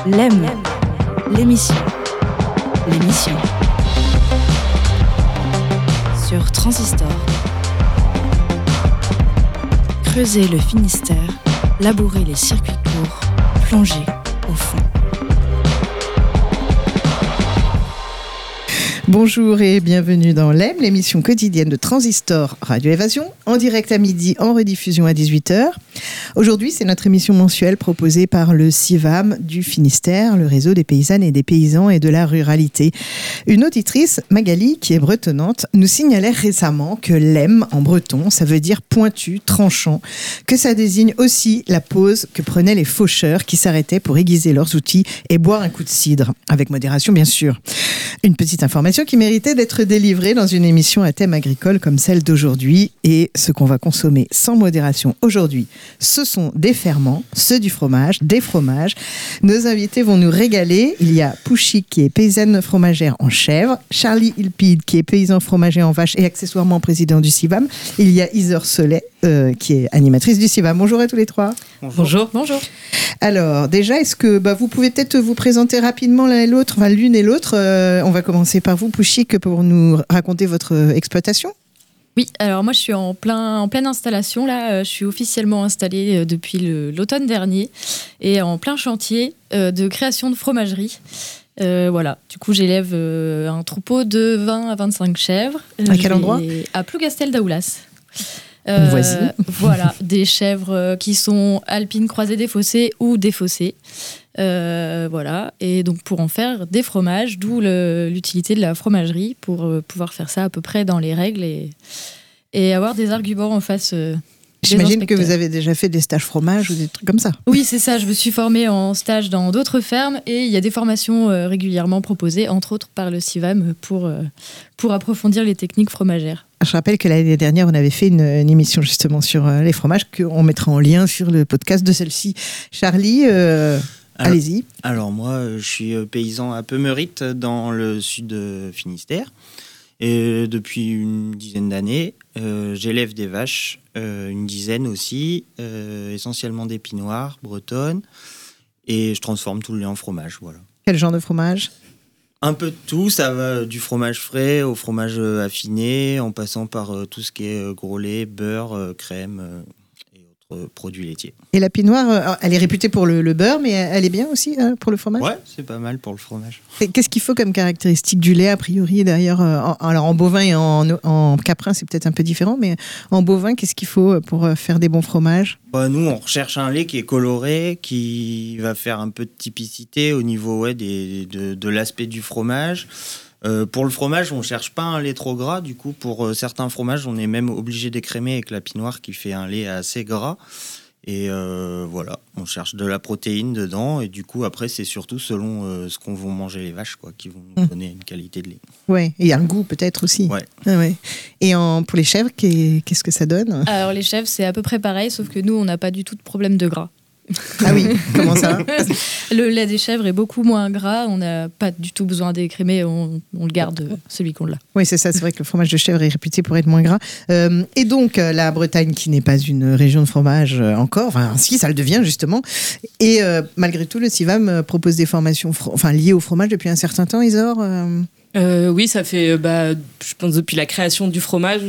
L'EM, l'émission. Sur Transistor. Creuser le Finistère, labourer les circuits courts, plonger au fond. Bonjour et bienvenue dans l'EM, l'émission quotidienne de Transistor Radio Évasion, en direct à midi, en rediffusion à 18h. Aujourd'hui, c'est notre émission mensuelle proposée par le CIVAM du Finistère, le réseau des paysannes et des paysans et de la ruralité. Une auditrice, Magali, qui est bretonnante, nous signalait récemment que l'EM en breton, ça veut dire pointu, tranchant, que ça désigne aussi la pause que prenaient les faucheurs qui s'arrêtaient pour aiguiser leurs outils et boire un coup de cidre, avec modération bien sûr. Une petite information qui méritait d'être délivrée dans une émission à thème agricole comme celle d'aujourd'hui. Et ce qu'on va consommer sans modération aujourd'hui, ce sont des ferments, ceux du fromage, des fromages. Nos invités vont nous régaler. Il y a Pouchy qui est paysanne fromagère en chèvre, Charlie Hilpide qui est paysan fromager en vache et accessoirement président du CIVAM. Il y a Isor Solet qui est animatrice du CIVAM. Bonjour à tous les trois. Bonjour. Alors déjà, est-ce que vous pouvez peut-être vous présenter rapidement l'une et l'autre. On va commencer par vous, Pouchy, pour nous raconter votre exploitation. Oui, alors moi je suis en pleine installation là. Je suis officiellement installée depuis l'automne dernier et en plein chantier de création de fromagerie. Voilà, du coup j'élève un troupeau de 20 à 25 chèvres. À quel endroit ? À Plougastel-Daoulas. Voici. Voilà, des chèvres qui sont alpines croisées défaussées ou défaussées. Voilà, et donc pour en faire des fromages, d'où l'utilité de la fromagerie pour pouvoir faire ça à peu près dans les règles et avoir des arguments en face. J'imagine que vous avez déjà fait des stages fromage ou des trucs comme ça. Oui, c'est ça. Je me suis formée en stage dans d'autres fermes et il y a des formations régulièrement proposées, entre autres par le CIVAM, pour approfondir les techniques fromagères. Je rappelle que l'année dernière, on avait fait une émission justement sur les fromages qu'on mettra en lien sur le podcast de celle-ci. Charlie, allez-y. Alors moi, je suis paysan à Pemerite dans le sud de Finistère. Et depuis une dizaine d'années, j'élève des vaches, une dizaine aussi, essentiellement d'épinoires, bretonnes, et je transforme tout le lait en fromage. Voilà. Quel genre de fromage ? Un peu de tout, ça va du fromage frais au fromage affiné, en passant par tout ce qui est gros lait, beurre, crème et autres produits laitiers. Et la pinoire, elle est réputée pour le beurre, mais elle est bien aussi pour le fromage ? Ouais, c'est pas mal pour le fromage. Et qu'est-ce qu'il faut comme caractéristique du lait, a priori, d'ailleurs alors en bovin et en caprin, c'est peut-être un peu différent, mais en bovin, qu'est-ce qu'il faut pour faire des bons fromages ? Nous, on recherche un lait qui est coloré, qui va faire un peu de typicité au niveau de l'aspect du fromage. Pour le fromage, on ne cherche pas un lait trop gras. Du coup, pour certains fromages, on est même obligé d'écrémer avec la pinoire qui fait un lait assez gras. Et voilà, on cherche de la protéine dedans. Et du coup, après, c'est surtout selon ce qu'on vont manger les vaches, qui vont nous donner une qualité de lait. Ouais, et un goût peut-être aussi. Ouais. Ah ouais. Et pour les chèvres, qu'est-ce que ça donne ? Alors les chèvres, c'est à peu près pareil, sauf que nous, on n'a pas du tout de problème de gras. Ah oui, comment ça ? Le lait des chèvres est beaucoup moins gras, on n'a pas du tout besoin d'écrémer, on le garde celui qu'on l'a. Oui, c'est ça, c'est vrai que le fromage de chèvre est réputé pour être moins gras. Et donc, la Bretagne, qui n'est pas une région de fromage encore, enfin si, ça le devient justement. Et malgré tout, le CIVAM propose des formations liées au fromage depuis un certain temps, Isor Oui, ça fait, je pense, depuis la création du fromage,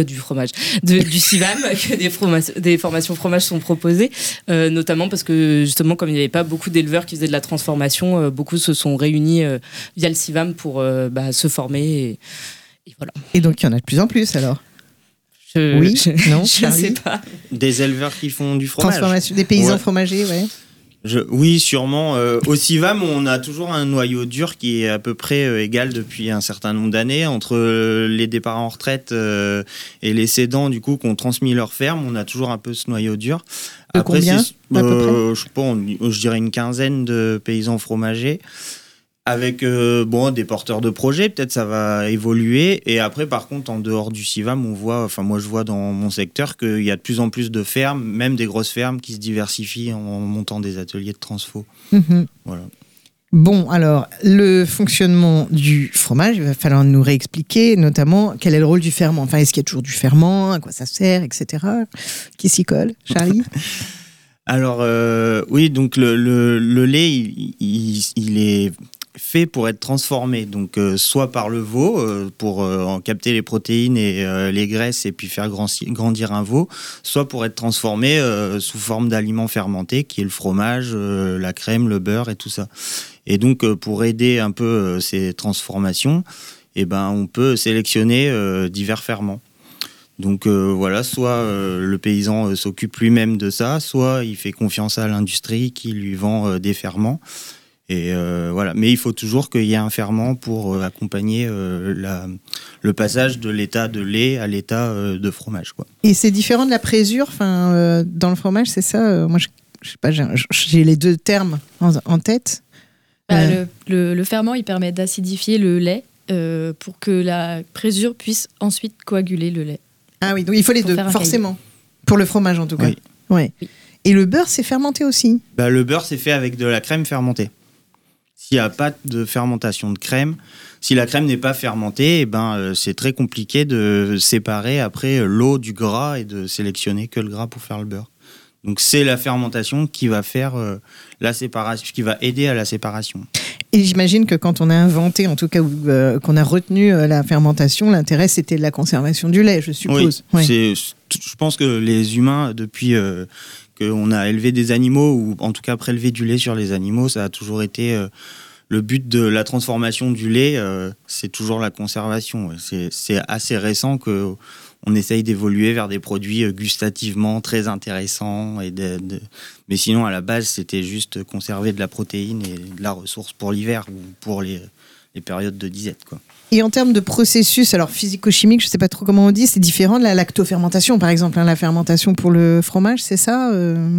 du CIVAM, que des formations fromage sont proposées, notamment parce que, justement, comme il n'y avait pas beaucoup d'éleveurs qui faisaient de la transformation, beaucoup se sont réunis via le CIVAM pour se former. Et voilà. Et donc, il y en a de plus en plus, alors ? Oui, non, je ne sais pas. Des éleveurs qui font du fromage. Transformation, des paysans fromagers, ouais. Oui, sûrement. Au CIVAM, on a toujours un noyau dur qui est à peu près égal depuis un certain nombre d'années. Entre les départs en retraite et les cédants, du coup, qui ont transmis leur ferme, on a toujours un peu ce noyau dur. Après, combien, à peu près ? Je sais pas, je dirais une quinzaine de paysans fromagers. Avec des porteurs de projets, peut-être ça va évoluer. Et après, par contre, en dehors du CIVAM, moi je vois dans mon secteur qu'il y a de plus en plus de fermes, même des grosses fermes, qui se diversifient en montant des ateliers de transfo. Mmh. Voilà. Bon, alors, le fonctionnement du fromage, il va falloir nous réexpliquer, notamment quel est le rôle du ferment. Enfin, est-ce qu'il y a toujours du ferment, à quoi ça sert, etc. Qui s'y colle ? Charlie ? Alors, oui, donc le lait, il est fait pour être transformé, donc soit par le veau pour en capter les protéines et les graisses et puis faire grandir un veau, soit pour être transformé sous forme d'aliments fermentés qui est le fromage, la crème, le beurre et tout ça. Et donc pour aider un peu ces transformations, on peut sélectionner divers ferments. Donc voilà, soit le paysan s'occupe lui-même de ça, soit il fait confiance à l'industrie qui lui vend des ferments. Et voilà. Mais il faut toujours qu'il y ait un ferment pour accompagner le passage de l'état de lait à l'état de fromage, quoi. Et c'est différent de la présure, dans le fromage, c'est ça moi, je sais pas, j'ai les deux termes en tête. Le ferment, il permet d'acidifier le lait pour que la présure puisse ensuite coaguler le lait. Ah oui, donc il faut les deux, forcément. Pour le fromage, en tout cas. Oui. Ouais. Oui. Et le beurre, c'est fermenté aussi? Le beurre, c'est fait avec de la crème fermentée. S'il n'y a pas de fermentation de crème, si la crème n'est pas fermentée, c'est très compliqué de séparer après l'eau du gras et de sélectionner que le gras pour faire le beurre. Donc c'est la fermentation qui va faire la séparation, qui va aider à la séparation. Et j'imagine que quand on a inventé, en tout cas, qu'on a retenu la fermentation, l'intérêt c'était de la conservation du lait, je suppose. Oui, je pense que les humains, depuis qu'on a élevé des animaux, ou en tout cas prélevé du lait sur les animaux, ça a toujours été le but de la transformation du lait, c'est toujours la conservation. C'est assez récent qu'on essaye d'évoluer vers des produits gustativement très intéressants. Mais sinon, à la base, c'était juste conserver de la protéine et de la ressource pour l'hiver ou pour les périodes de disette, quoi. Et en termes de processus, alors physico-chimique, je ne sais pas trop comment on dit, c'est différent de la lactofermentation, par exemple, la fermentation pour le fromage, c'est ça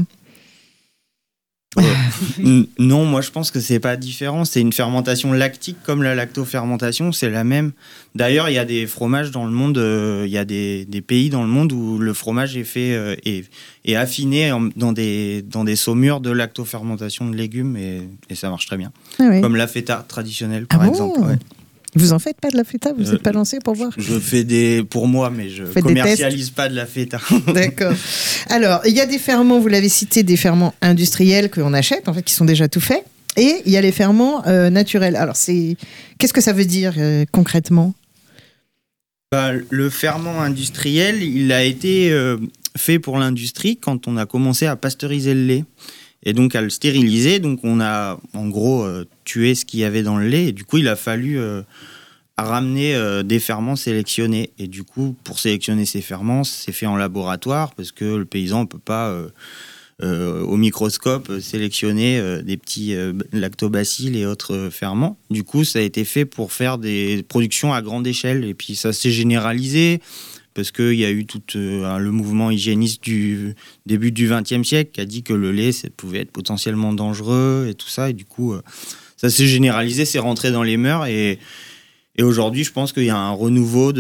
Non, moi je pense que c'est pas différent. C'est une fermentation lactique comme la lactofermentation, c'est la même. D'ailleurs, il y a des fromages dans le monde, il y a des pays dans le monde où le fromage est fait et affiné dans des saumures de lactofermentation de légumes et ça marche très bien. Ah oui. Comme la feta traditionnelle, par exemple. Ouais. Vous en faites pas de la feta? Vous n'êtes pas lancé pour voir? Je fais pour moi, mais je commercialise pas de la feta. D'accord. Alors, il y a des ferments, vous l'avez cité, des ferments industriels qu'on achète, en fait, qui sont déjà tout faits. Et il y a les ferments naturels. Alors, qu'est-ce que ça veut dire concrètement? Le ferment industriel, il a été fait pour l'industrie quand on a commencé à pasteuriser le lait. Et donc à le stériliser, donc on a en gros tué ce qu'il y avait dans le lait et du coup il a fallu ramener des ferments sélectionnés. Et du coup pour sélectionner ces ferments, c'est fait en laboratoire parce que le paysan ne peut pas au microscope sélectionner des petits lactobacilles et autres ferments. Du coup ça a été fait pour faire des productions à grande échelle et puis ça s'est généralisé. Parce qu'il y a eu tout le mouvement hygiéniste du début du XXe siècle qui a dit que le lait, ça pouvait être potentiellement dangereux et tout ça. Et du coup, ça s'est généralisé, c'est rentré dans les mœurs. Et aujourd'hui, je pense qu'il y a un renouveau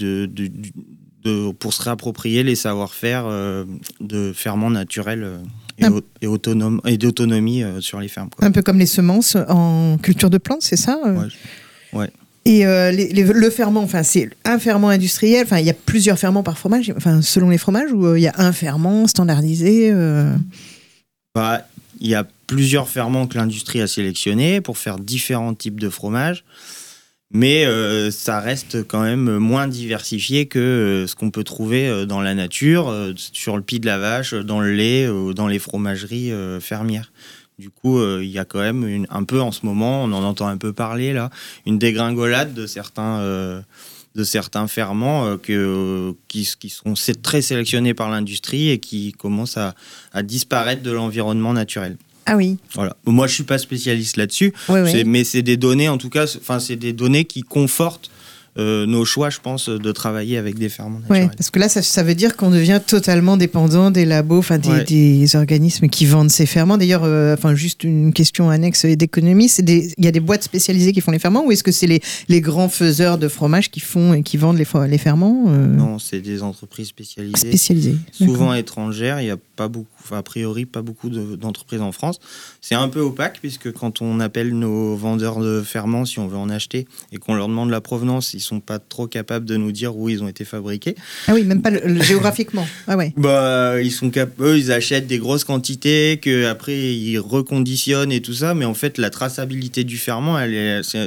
pour se réapproprier les savoir-faire de ferments naturels et d'autonomie sur les fermes, quoi. Un peu comme les semences en culture de plantes, c'est ça? Ouais. Et le ferment, c'est un ferment industriel. Il y a plusieurs ferments par fromage, selon les fromages, ou il y a un ferment standardisé Il y a plusieurs ferments que l'industrie a sélectionnés pour faire différents types de fromages, mais ça reste quand même moins diversifié que ce qu'on peut trouver dans la nature, sur le pied de la vache, dans le lait ou dans les fromageries fermières. Du coup, il y a quand même un peu en ce moment, on en entend un peu parler là, une dégringolade de certains ferments qui sont très sélectionnés par l'industrie et qui commencent à disparaître de l'environnement naturel. Ah oui. Voilà. Moi, je suis pas spécialiste là-dessus, mais c'est des données en tout cas, c'est des données qui confortent nos choix, je pense, de travailler avec des ferments naturels. Oui, parce que là, ça veut dire qu'on devient totalement dépendant des labos, des organismes qui vendent ces ferments. D'ailleurs, juste une question annexe d'économie, il y a des boîtes spécialisées qui font les ferments, ou est-ce que c'est les grands faiseurs de fromage qui font et qui vendent les ferments Non, c'est des entreprises spécialisées. Souvent étrangères. Il n'y a pas beaucoup, a priori, pas beaucoup d'entreprises en France. C'est un peu opaque, puisque quand on appelle nos vendeurs de ferments, si on veut en acheter, et qu'on leur demande la provenance, ils sont pas trop capables de nous dire où ils ont été fabriqués. Ah oui, même pas géographiquement. Ah ouais. Eux, ils achètent des grosses quantités que après ils reconditionnent et tout ça, mais en fait la traçabilité du ferment, c'est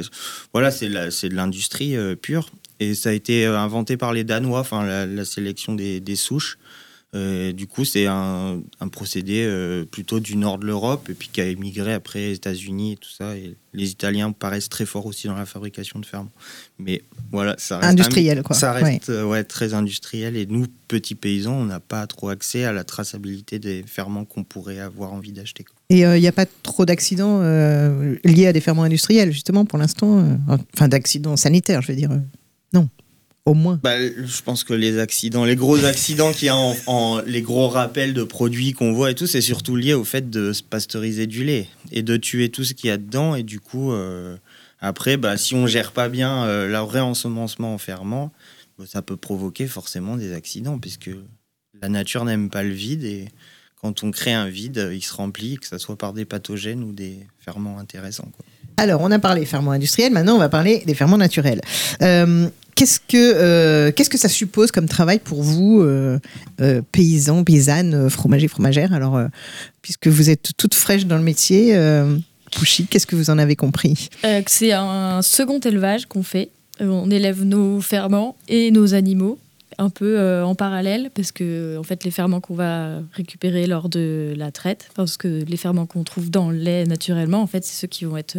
de l'industrie pure, et ça a été inventé par les Danois, enfin la sélection des souches. Du coup, c'est un procédé plutôt du nord de l'Europe, et puis qui a émigré après aux États-Unis et tout ça. Et les Italiens paraissent très forts aussi dans la fabrication de ferments. Mais voilà, ça reste industriel, quoi. Ça reste très industriel. Et nous, petits paysans, on n'a pas trop accès à la traçabilité des ferments qu'on pourrait avoir envie d'acheter. Et il n'y a pas trop d'accidents liés à des ferments industriels, justement, pour l'instant. Enfin, d'accidents sanitaires, je veux dire. Non. Au moins. Je pense que les gros accidents qu'il y a les gros rappels de produits qu'on voit et tout, c'est surtout lié au fait de pasteuriser du lait et de tuer tout ce qu'il y a dedans. Et du coup, après, si on gère pas bien le réensemencement en ferment, ça peut provoquer forcément des accidents, puisque la nature n'aime pas le vide, et quand on crée un vide, il se remplit, que ce soit par des pathogènes ou des ferments intéressants, quoi. Alors, on a parlé ferments industriels, maintenant on va parler des ferments naturels. Qu'est-ce que ça suppose comme travail pour vous, paysans, paysannes, fromagers, fromagères? Alors, puisque vous êtes toute fraîche dans le métier, Pouchy, qu'est-ce que vous en avez compris? C'est un second élevage qu'on fait. On élève nos ferments et nos animaux un peu en parallèle, parce que en fait, les ferments qu'on va récupérer lors de la traite, parce que les ferments qu'on trouve dans le lait naturellement, en fait, c'est ceux qui vont être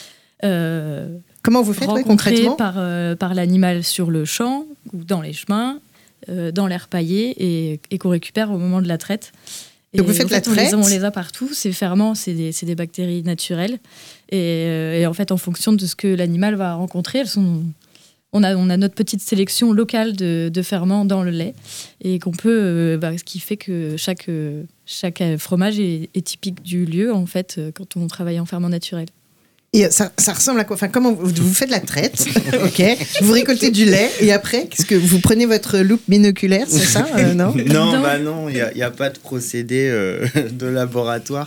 comment vous faites concrètement par l'animal sur le champ ou dans les chemins, dans l'air paillé, et qu'on récupère au moment de la traite. Donc vous faites la traite. On les a partout. Ces ferments, c'est des bactéries naturelles, et en fait, en fonction de ce que l'animal va rencontrer, on a notre petite sélection locale de ferments dans le lait, et qu'on peut, ce qui fait que chaque fromage est typique du lieu, en fait, quand on travaille en ferment naturel. Et ça ressemble à quoi? Enfin, comment vous faites la traite? Ok. Vous récoltez du lait, et après, qu'est-ce que vous prenez votre loupe binoculaire, c'est ça? Non. Non, il y a pas de procédé de laboratoire.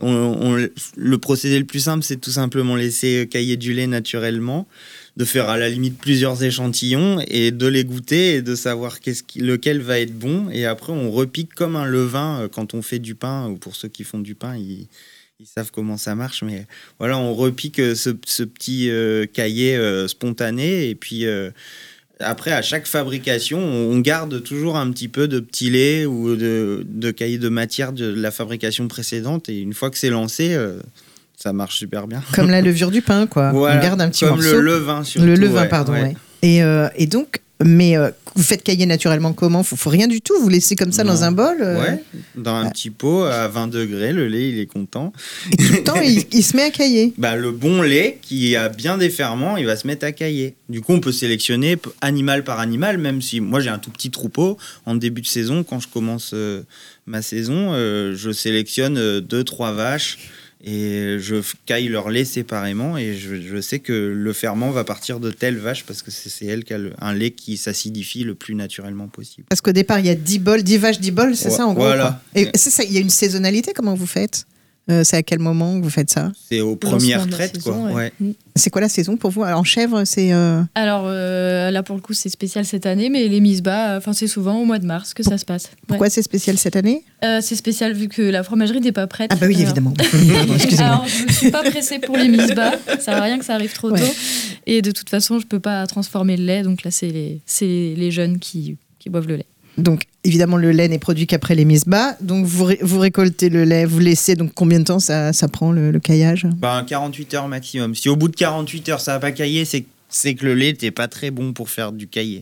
Le procédé le plus simple, c'est tout simplement laisser cailler du lait naturellement, de faire à la limite plusieurs échantillons et de les goûter et de savoir lequel va être bon. Et après, on repique comme un levain quand on fait du pain, ou pour ceux qui font du pain, ils savent comment ça marche. Mais voilà, on repique ce petit caillé spontané. Et puis après, à chaque fabrication, on garde toujours un petit peu de petit lait ou de caillé de matière de la fabrication précédente. Et une fois que c'est lancé, ça marche super bien. Comme la levure du pain, quoi. Voilà, on garde un petit morceau. Comme le levain, surtout. Le levain, pardon, ouais. Et donc, vous faites cailler naturellement comment? Faut rien du tout? Vous laissez comme ça dans un bol? Ouais, dans un petit pot à 20 degrés, le lait, il est content. Et tout le temps, il se met à cailler? Le bon lait, qui a bien des ferments, il va se mettre à cailler. Du coup, on peut sélectionner animal par animal, même si moi, j'ai un tout petit troupeau. En début de saison, quand je commence ma saison, je sélectionne 2-3 vaches, et je caille leur lait séparément, et je sais que le ferment va partir de telle vache, parce que c'est elle qui a un lait qui s'acidifie le plus naturellement possible. Parce qu'au départ, il y a 10 vaches, 10 bols, c'est ça en gros? Voilà. Et c'est ça, il y a une saisonnalité, comment vous faites? C'est à quel moment que vous faites ça? C'est aux premières traites, quoi. Ouais. C'est quoi la saison pour vous? Alors, en chèvre, c'est... Alors, là, pour le coup, c'est spécial cette année, mais les mises bas, c'est souvent au mois de mars que ça se passe. Pourquoi c'est spécial cette année? C'est spécial vu que la fromagerie n'est pas prête. Ah bah oui, évidemment. Pardon, excusez-moi. Alors, je ne suis pas pressée pour les mises bas, ça sert à rien que ça arrive trop tôt. Et de toute façon, je ne peux pas transformer le lait, donc là, c'est les jeunes qui boivent le lait. Donc, évidemment, le lait n'est produit qu'après les mises bas. Donc, vous récoltez le lait, vous laissez. Donc, combien de temps ça prend le caillage? 48 heures maximum. Si au bout de 48 heures, ça n'a pas caillé, c'est que le lait n'était pas très bon pour faire du caillé.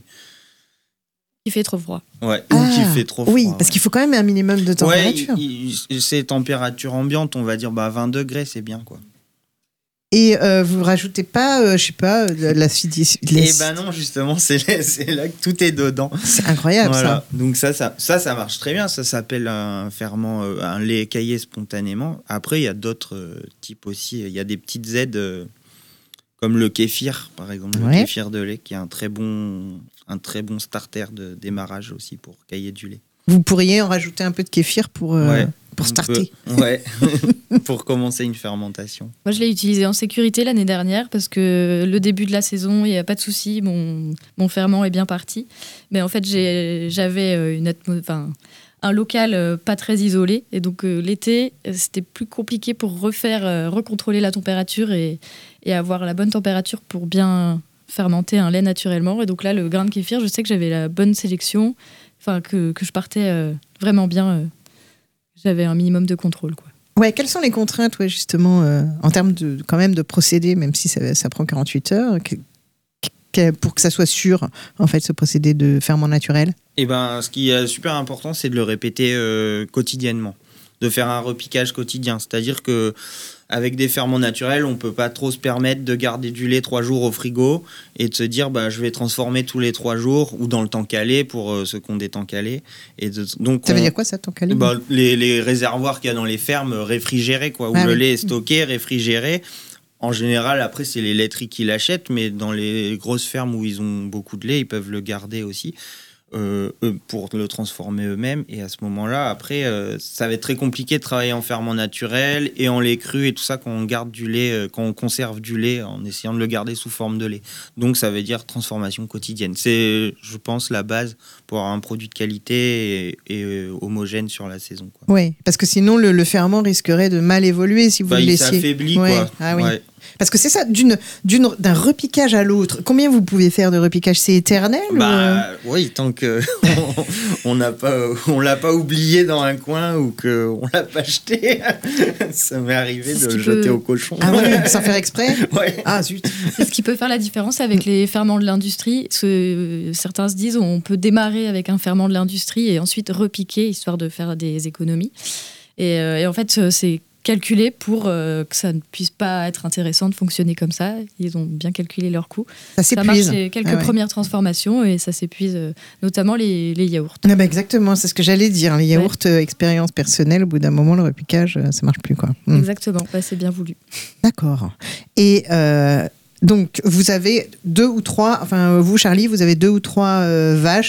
Il fait trop froid. Ouais, ou qu'il fait trop froid. Oui, parce qu'il faut quand même un minimum de température. C'est température ambiante, on va dire 20 degrés, c'est bien, quoi. Et vous rajoutez pas, je sais pas, de l'acidité? Non, justement, c'est là que tout est dedans. C'est incroyable, voilà. ça. Donc ça marche très bien. Ça s'appelle un ferment, un lait caillé spontanément. Après, il y a d'autres types aussi. Il y a des petites aides comme le kéfir, par exemple, le kéfir de lait, qui est un très bon starter de démarrage aussi pour cailler du lait. Vous pourriez en rajouter un peu de kéfir pour pour starter. Ouais, pour commencer une fermentation. Moi, je l'ai utilisé en sécurité l'année dernière parce que le début de la saison, il n'y a pas de souci, mon ferment est bien parti. Mais en fait, j'avais un local pas très isolé. Et donc, l'été, c'était plus compliqué pour recontrôler la température et avoir la bonne température pour bien fermenter un lait naturellement. Et donc là, le grain de kéfir, je sais que j'avais la bonne sélection, que je partais vraiment bien. J'avais un minimum de contrôle, quoi. Ouais, quelles sont les contraintes, justement, en termes quand même de procédé, même si ça prend 48 heures, pour que ça soit sûr, en fait, ce procédé de ferment naturel? Et ce qui est super important, c'est de le répéter quotidiennement, de faire un repiquage quotidien. C'est-à-dire que avec des ferments naturels, on peut pas trop se permettre de garder du lait 3 jours au frigo et de se dire je vais transformer tous les 3 jours ou dans le temps calé pour ceux qui ont des temps calés. Donc ça veut dire quoi, ça, temps calé? Les réservoirs qu'il y a dans les fermes réfrigérés, quoi, où le lait est stocké, réfrigéré. En général, après, c'est les laiteries qui l'achètent, mais dans les grosses fermes où ils ont beaucoup de lait, ils peuvent le garder aussi. Pour le transformer eux-mêmes, et à ce moment-là après ça va être très compliqué de travailler en ferment naturel et en lait cru et tout ça quand on garde du lait, quand on conserve du lait en essayant de le garder sous forme de lait. Donc ça veut dire transformation quotidienne. C'est, je pense, la base pour avoir un produit de qualité et homogène sur la saison, quoi. Oui, parce que sinon le ferment risquerait de mal évoluer si vous le laissiez. Il s'affaiblit, quoi. Ah oui. Ouais. Parce que c'est ça, d'un repiquage à l'autre. Combien vous pouvez faire de repiquage? C'est éternel? Oui, tant que on l'a pas oublié dans un coin ou qu'on l'a pas jeté. Ça m'est arrivé de le jeter au cochon. Ah ouais, sans faire exprès? Ouais. Ah zut. C'est ce qui peut faire la différence avec les ferments de l'industrie. Certains se disent on peut démarrer avec un ferment de l'industrie et ensuite repiquer histoire de faire des économies. Et en fait, c'est calculé pour que ça ne puisse pas être intéressant de fonctionner comme ça. Ils ont bien calculé leurs coûts. Ça s'épuise. Ça marche, c'est quelques premières transformations et ça s'épuise, notamment les yaourts. Ah exactement, c'est ce que j'allais dire. Les yaourts, expérience personnelle, au bout d'un moment, le repiquage, ça marche plus, quoi. Exactement, c'est bien voulu. D'accord. Et donc, vous avez 2 ou 3, enfin vous, Charlie, vous avez 2 ou 3 vaches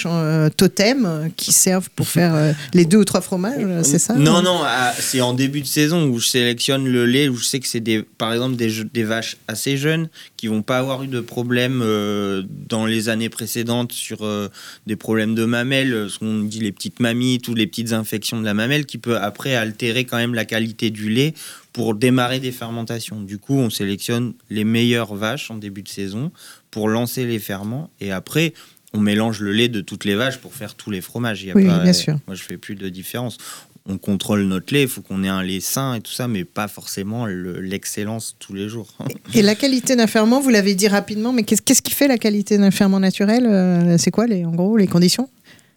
totems qui servent pour faire les 2 ou 3 fromages, c'est ça? Non, c'est en début de saison où je sélectionne le lait, où je sais que c'est par exemple des vaches assez jeunes qui vont pas avoir eu de problème dans les années précédentes sur des problèmes de mamelles, ce qu'on dit les petites mammites ou les petites infections de la mamelle qui peut après altérer quand même la qualité du lait pour démarrer des fermentations. Du coup, on sélectionne les meilleures vaches en début de saison pour lancer les ferments et après, on mélange le lait de toutes les vaches pour faire tous les fromages. Bien sûr. Moi, je fais plus de différence. On contrôle notre lait, il faut qu'on ait un lait sain et tout ça, mais pas forcément l'excellence tous les jours. Et la qualité d'un ferment, vous l'avez dit rapidement, mais qu'est-ce qui fait la qualité d'un ferment naturel? C'est quoi, en gros, les conditions?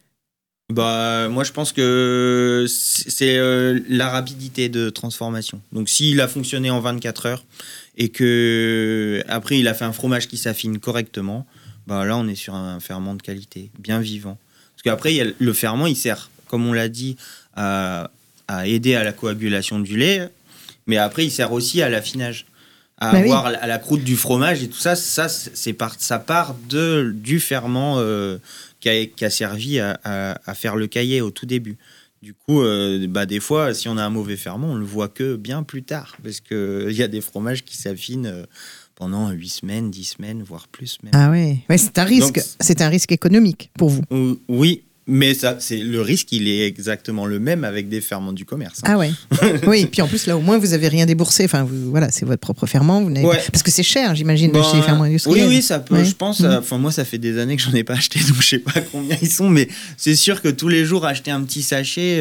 Moi, je pense que c'est la rapidité de transformation. Donc, s'il a fonctionné en 24 heures et que après il a fait un fromage qui s'affine correctement, là, on est sur un ferment de qualité, bien vivant. Parce qu'après, le ferment, il sert, comme on l'a dit, à aider à la coagulation du lait, mais après, il sert aussi à l'affinage, à avoir à la croûte du fromage et tout ça. Ça part du ferment qui a servi à faire le caillé au tout début. Du coup, des fois, si on a un mauvais ferment, on le voit que bien plus tard, parce qu'il y a des fromages qui s'affinent pendant 8 semaines, 10 semaines, voire plus même. Ah ouais, c'est un risque. Donc, c'est un risque économique pour vous. Oui, mais le risque, il est exactement le même avec des ferments du commerce. Ah ouais. Oui, puis en plus, là, au moins, vous n'avez rien déboursé. Enfin, voilà, c'est votre propre ferment. Parce que c'est cher, j'imagine, d'acheter les ferments industriels. Oui, ça peut, je pense. Moi, ça fait des années que je n'en ai pas acheté, donc je ne sais pas combien ils sont, mais c'est sûr que tous les jours, acheter un petit sachet,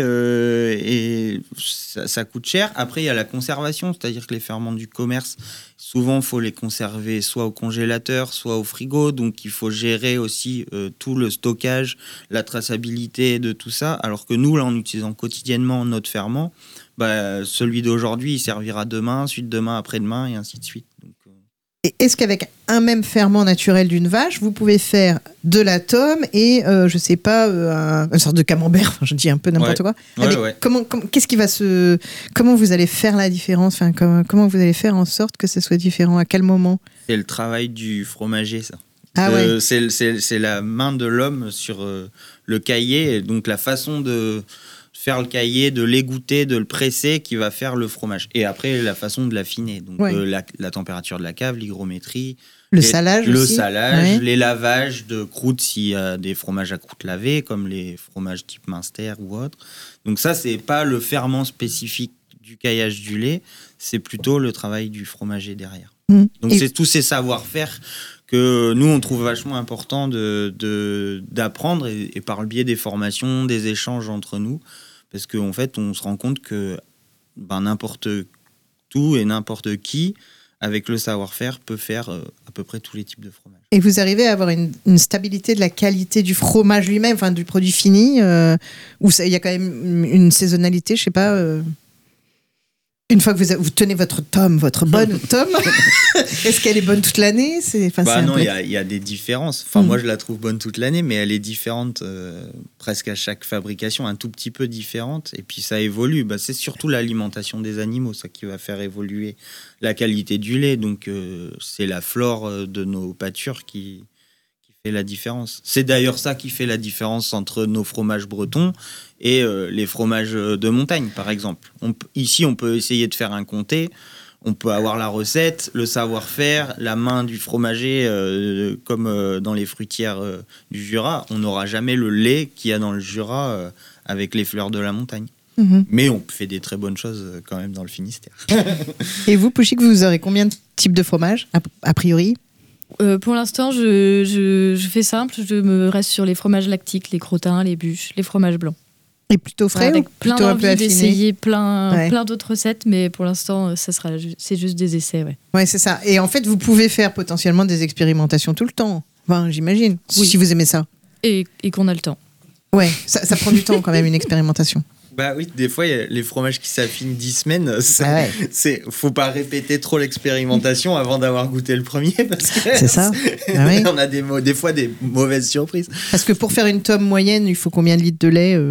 et ça coûte cher. Après, il y a la conservation, c'est-à-dire que les ferments du commerce, souvent, il faut les conserver soit au congélateur, soit au frigo. Donc, il faut gérer aussi tout le stockage, la traçabilité de tout ça. Alors que nous, là, en utilisant quotidiennement notre ferment, celui d'aujourd'hui, il servira demain, ensuite demain, après-demain, et ainsi de suite. Donc, Et est-ce qu'avec un même ferment naturel d'une vache, vous pouvez faire de l'atome et, je ne sais pas, une sorte de camembert, je dis un peu n'importe quoi. Ouais. Comment vous allez faire la différence, comment vous allez faire en sorte que ce soit différent? À quel moment? C'est le travail du fromager, ça. C'est la main de l'homme sur le caillé, donc la façon de faire le cahier, de l'égoutter, de le presser, qui va faire le fromage. Et après, la façon de l'affiner. Donc, la température de la cave, l'hygrométrie. Le salage aussi. Les lavages de croûte s'il y a des fromages à croûte lavée, comme les fromages type Münster ou autre. Donc ça, c'est pas le ferment spécifique du caillage du lait, c'est plutôt le travail du fromager derrière. Donc c'est tous ces savoir-faire que nous, on trouve vachement important d'apprendre et par le biais des formations, des échanges entre nous, parce qu'en fait, on se rend compte que n'importe tout et n'importe qui, avec le savoir-faire, peut faire à peu près tous les types de fromages. Et vous arrivez à avoir une stabilité de la qualité du fromage lui-même, enfin du produit fini, où il y a quand même une saisonnalité, je sais pas. Une fois que vous tenez votre bonne tome, est-ce qu'elle est bonne toute l'année? Non, il y a des différences. Enfin, moi, je la trouve bonne toute l'année, mais elle est différente presque à chaque fabrication, un tout petit peu différente. Et puis, ça évolue. C'est surtout l'alimentation des animaux, ça qui va faire évoluer la qualité du lait. Donc, c'est la flore de nos pâtures qui fait la différence. C'est d'ailleurs ça qui fait la différence entre nos fromages bretons et les fromages de montagne, par exemple. Ici, on peut essayer de faire un comté, on peut avoir la recette, le savoir-faire, la main du fromager, comme dans les fruitières du Jura. On n'aura jamais le lait qu'il y a dans le Jura avec les fleurs de la montagne. Mais on fait des très bonnes choses quand même dans le Finistère. Et vous, Pouchik, vous aurez combien de types de fromages, a priori? Pour l'instant, je fais simple. Je me reste sur les fromages lactiques, les crottins, les bûches, les fromages blancs. Et plutôt frais, avec ou plein plutôt un peu d'envie affiné? d'essayer plein d'autres recettes, mais pour l'instant, c'est juste des essais. Ouais, c'est ça. Et en fait, vous pouvez faire potentiellement des expérimentations tout le temps. Enfin, j'imagine, si vous aimez ça. Et qu'on a le temps. Ouais, ça prend du temps quand même, une expérimentation. Oui, des fois, il y a les fromages qui s'affinent 10 semaines. Faut pas répéter trop l'expérimentation avant d'avoir goûté le premier. Parce que c'est ça. On a des fois des mauvaises surprises. Parce que pour faire une tome moyenne, il faut combien de litres de lait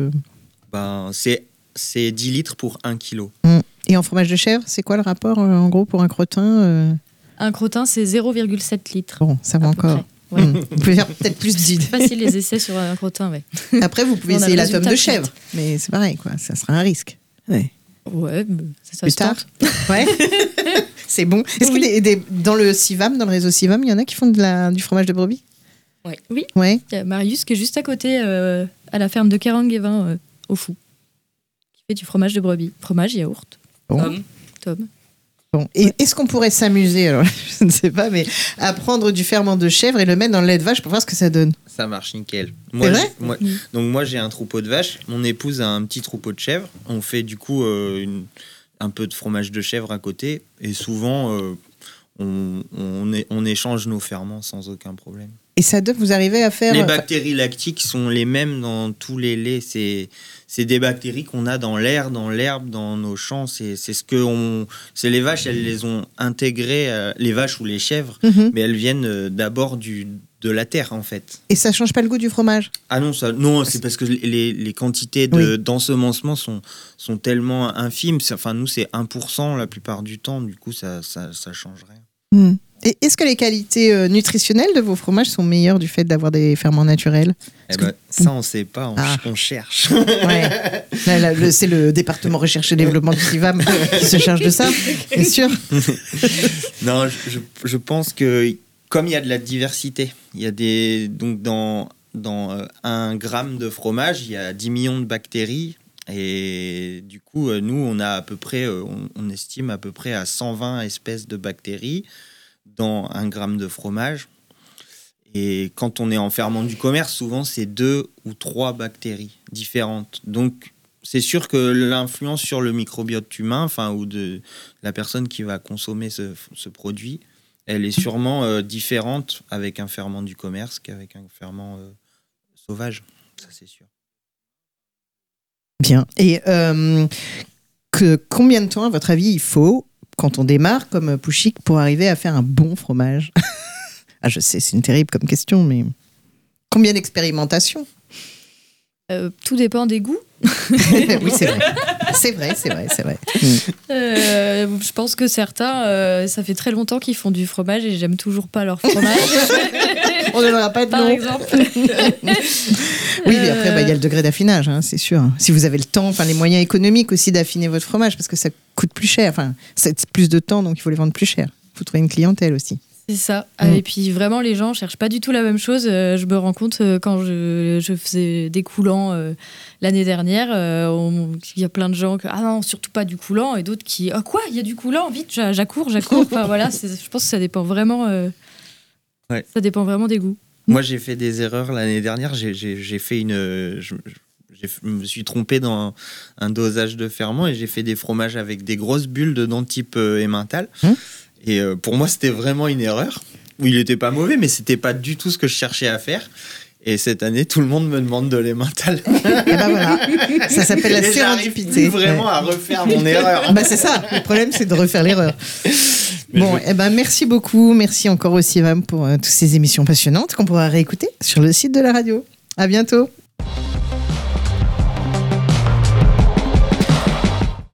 c'est 10 litres pour 1 kilo. Et en fromage de chèvre, c'est quoi le rapport, en gros, pour un crottin Un crottin, c'est 0,7 litres. Bon, ça va encore. Ouais. Vous pouvez faire peut-être plus C'est facile les essais sur un crottin, Après, vous pouvez essayer la tome de chèvre, mais c'est pareil, quoi. Ça sera un risque. Ouais, ça plus tard. Ouais. C'est bon. Est-ce que dans le Sivam, dans le réseau Sivam, il y en a qui font du fromage de brebis? Oui. Ouais. Il y a Marius qui est juste à côté, à la ferme de Kerang-et-Vin, au Fou, qui fait du fromage de brebis. Fromage, yaourt. Tom. Bon. Et est-ce qu'on pourrait s'amuser, alors je ne sais pas, mais à prendre du ferment de chèvre et le mettre dans le lait de vache pour voir ce que ça donne? Ça marche nickel. Moi, j'ai un troupeau de vaches, mon épouse a un petit troupeau de chèvres. On fait du coup un peu de fromage de chèvre à côté et souvent on échange nos ferments sans aucun problème. Et ça donne, vous arrivez à faire... Les bactéries lactiques sont les mêmes dans tous les laits. C'est des bactéries qu'on a dans l'air, dans l'herbe, dans nos champs. C'est les vaches, elles les ont intégrées, les vaches ou les chèvres, mais elles viennent d'abord de la terre, en fait. Et ça change pas le goût du fromage? Ah non, c'est parce que les quantités d'ensemencement sont tellement infimes. Nous, c'est 1% la plupart du temps. Du coup, ça change rien. Et est-ce que les qualités nutritionnelles de vos fromages sont meilleures du fait d'avoir des ferments naturels? Ça, on ne sait pas, on cherche. Ouais. C'est le département recherche et développement du CIVAM qui se charge de ça, bien sûr. Non, je pense que comme il y a de la diversité, il y a donc dans 1 gramme de fromage, il y a 10 millions de bactéries. Et du coup, nous, on a à peu près, on estime à peu près à 120 espèces de bactéries dans 1 gramme de fromage. Et quand on est en ferment du commerce, souvent, c'est 2 ou 3 bactéries différentes. Donc, c'est sûr que l'influence sur le microbiote humain, ou de la personne qui va consommer ce produit, elle est sûrement différente avec un ferment du commerce qu'avec un ferment sauvage. Ça, c'est sûr. Bien. Et combien de temps, à votre avis, il faut, quand on démarre comme Pouchik, pour arriver à faire un bon fromage? Je sais, c'est une terrible comme question, mais combien d'expérimentations? Tout dépend des goûts. Oui, c'est vrai. C'est vrai. Je pense que certains, ça fait très longtemps qu'ils font du fromage et j'aime toujours pas leur fromage. On ne devra pas être par long. exemple. Oui, mais après, il y a le degré d'affinage, hein, c'est sûr. Si vous avez le temps, les moyens économiques aussi d'affiner votre fromage, parce que ça coûte plus cher. C'est plus de temps, donc il faut les vendre plus cher. Il faut trouver une clientèle aussi. C'est ça. Et puis vraiment, les gens cherchent pas du tout la même chose. Je me rends compte quand je faisais des coulants l'année dernière, il y a plein de gens que ah non, surtout pas du coulant, et d'autres qui quoi, il y a du coulant, vite, j'accours. Enfin voilà, je pense que ça dépend vraiment. Ça dépend vraiment des goûts. Moi, j'ai fait des erreurs l'année dernière. J'ai fait je me suis trompé dans un dosage de ferment et j'ai fait des fromages avec des grosses bulles dedans type emmental. Et pour moi, c'était vraiment une erreur. Il n'était pas mauvais, mais c'était pas du tout ce que je cherchais à faire. Et cette année, tout le monde me demande de l'emmental. Et voilà, ça s'appelle la sérendipité. J'arrive plus vraiment à refaire mon erreur. C'est ça. Le problème, c'est de refaire l'erreur. Merci beaucoup. Merci encore au CIVAM pour toutes ces émissions passionnantes qu'on pourra réécouter sur le site de la radio. À bientôt.